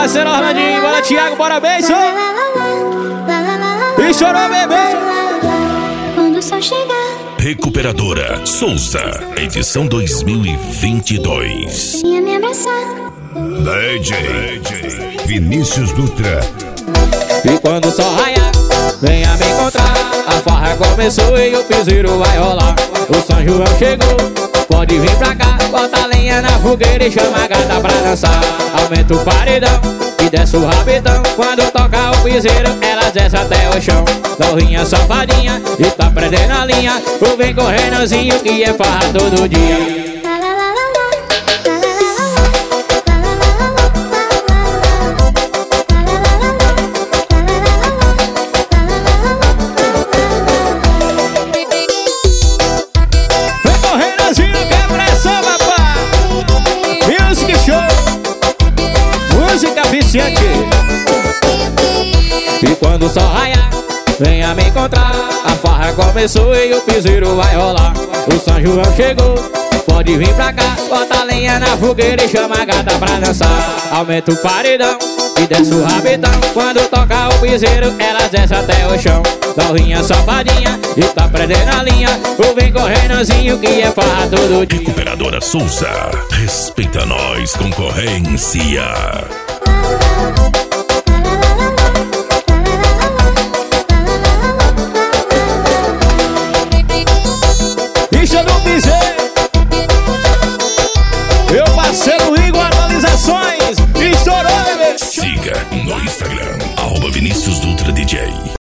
parceiro Orlandinho. Bora, Thiago, bora, Benção. E chorou, bebê. Quando o sol chegar. Recuperadora Souza, edição 2022. Venha me abraçar. DJ Vinícius Dutra. E quando o sol raiar, venha me encontrar. A farra começou e o piseiro vai rolar. O São João chegou, pode vir pra cá. Bota a lenha na fogueira e chama a gata pra dançar. Aumenta o paredão e desce o rabetão. Quando toca o piseiro, elas descem até o chão. Dorrinha safadinha e tá prendendo a linha. Ou vem correndozinho que é farra todo dia. E quando o sol raiar, venha me encontrar. A farra começou e o piseiro vai rolar. O São João chegou, pode vir pra cá. Bota a lenha na fogueira e chama a gata pra dançar. Aumenta o paredão e desce o rabetão. Quando toca o piseiro, elas descem até o chão. Dorrinha safadinha e tá prendendo a linha. Ou vem correndozinho que é farra todo dia. Recuperadora Souza, respeita nós, concorrência.